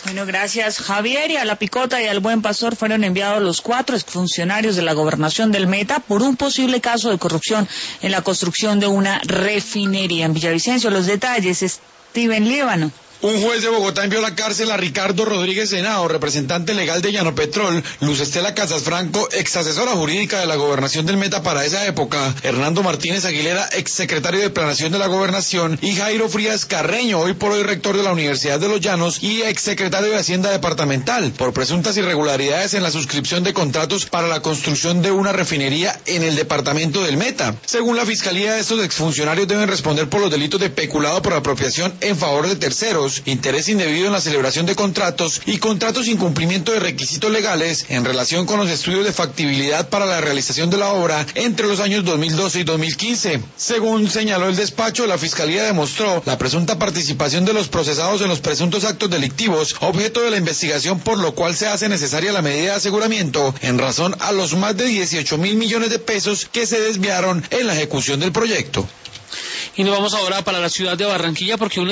Bueno, gracias, Javier. Y a La Picota y al Buen Pastor fueron enviados los 4 exfuncionarios de la gobernación del Meta por un posible caso de corrupción en la construcción de una refinería en Villavicencio. Los detalles, Steven Líbano. Un juez de Bogotá envió a la cárcel a Ricardo Rodríguez Henao, representante legal de Llanopetrol, Luz Estela Casasfranco, ex asesora jurídica de la gobernación del Meta para esa época, Hernando Martínez Aguilera, ex secretario de Planación de la Gobernación, y Jairo Frías Carreño, hoy por hoy rector de la Universidad de los Llanos y ex secretario de Hacienda Departamental, por presuntas irregularidades en la suscripción de contratos para la construcción de una refinería en el departamento del Meta. Según la Fiscalía, estos exfuncionarios deben responder por los delitos de peculado por apropiación en favor de terceros, interés indebido en la celebración de contratos y contratos sin cumplimiento de requisitos legales en relación con los estudios de factibilidad para la realización de la obra entre los años 2012 y 2015. Según señaló el despacho, la Fiscalía demostró la presunta participación de los procesados en los presuntos actos delictivos, objeto de la investigación, por lo cual se hace necesaria la medida de aseguramiento en razón a los más de 18.000 millones de pesos que se desviaron en la ejecución del proyecto. Y nos vamos ahora para la ciudad de Barranquilla porque